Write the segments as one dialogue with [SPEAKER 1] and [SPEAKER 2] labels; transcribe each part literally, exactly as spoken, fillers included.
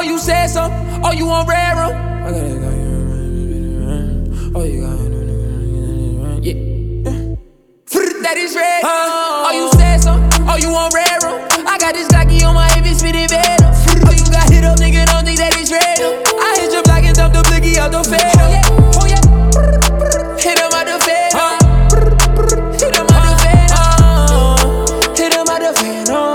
[SPEAKER 1] Oh, you said so? Oh, you on rare room? I got it. Oh, you got it. Yeah. That is red. Oh, you said so? Oh, you on rare room? I got this Glocky on my hip, it's spitting venom. Oh, you got hit up, nigga, don't think that it's real. I hit your block and dump the blicky out the fatal. Oh, yeah. Oh, yeah. Hit him out the fatal. Hit him out the fatal. Hit him out the fatal.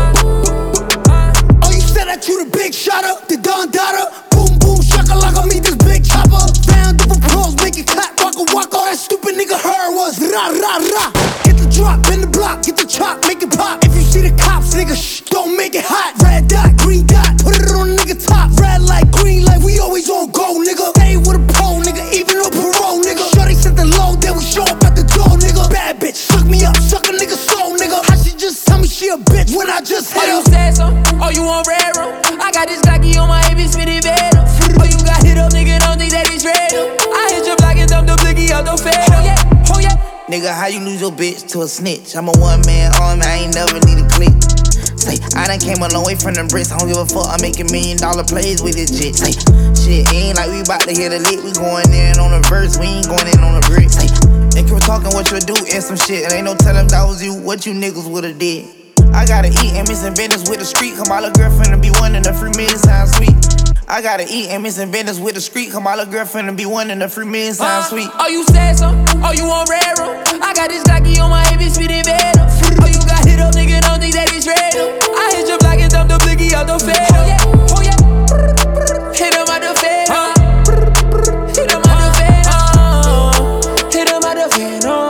[SPEAKER 2] Oh, you said that you the big shotter, the Don Dada. Boom, boom, shakalaka, me this big chopper. Round up a pros, make it clap, waka waka. All that stupid nigga heard was ra ra ra. Get the drop, bend the block, get the chop, make it pop. If you see the cops, nigga, shh, don't make it hot. Red dot, green dot, put it on the nigga top. Red light, green light, we always on go, nigga. Stay with a pole, nigga, even on parole, nigga. Shorty set the low, then we show up at the door, nigga. Bad bitch, suck me up, suck a nigga soul, nigga. How she just tell me she a bitch when I just hit her?
[SPEAKER 1] Oh, you said so? Oh, you on rare room? I got this Glocky on my hip, it's spitting venom. Oh, you got hit up, nigga, don't think that it's real. I hit your block and dump the blicky out the fatal. Oh, yeah, oh, yeah.
[SPEAKER 3] Nigga, how you lose your bitch to a snitch? I'm a one-man army, I ain't never need a click. Say, I done came a long way from them bricks. I don't give a fuck, I'm making million dollar plays with this shit. Say, shit, ain't like we bout to hit a lick. We going in on a verse, we ain't going in on a brick. Say, they keep talking what you do and some shit. And ain't no telling that was you, what you niggas would've did. I gotta eat and missing business with the street. Come my little girlfriend to be one and the free million sound sweet. I gotta eat and missing business with the street. Come my little girlfriend to be one and the free million sound sweet.
[SPEAKER 1] Oh, you said so? Oh, you on rare room? I got this Glocky on my hip, it's spitting venom. Oh, you got hit up, nigga, don't think that it's real. I hit your block and dump the blicky out the fatal. Oh, yeah, oh, yeah. Hit him out the fatal. Hit him out the fatal. Hit him out the fatal.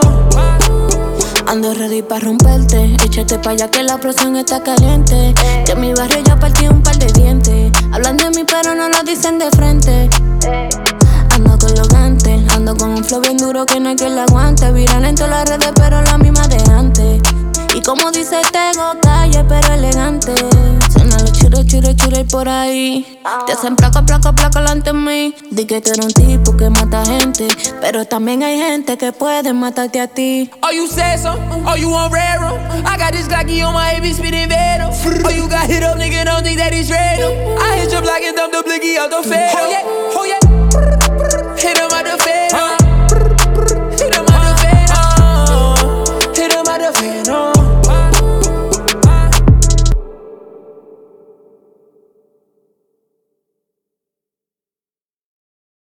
[SPEAKER 4] Ando ready pa' romperte. Échate pa' allá que la presión está caliente. Que en mi barrio ya partí un par de dientes. Hablan de mí pero no lo dicen de frente. Ando con los gantes. Ando con un flow bien duro que no hay que le aguante. Viral en todas las redes pero la misma de antes. Y como dice Tego, calle pero elegante. Suena los chure, chure, chure por ahí. Te hacen placa, placa, placa delante de mí. Di que tú eres un tipo que mata gente, pero también hay gente que puede matarte a ti.
[SPEAKER 1] Oh, you said so? Oh, you on rare room? I got this Glocky on my hip, it's spitting venom. Oh, you got hit up, nigga, don't think that it's real. I hit your block and dump the blicky out the fatal. Oh, yeah, oh, yeah.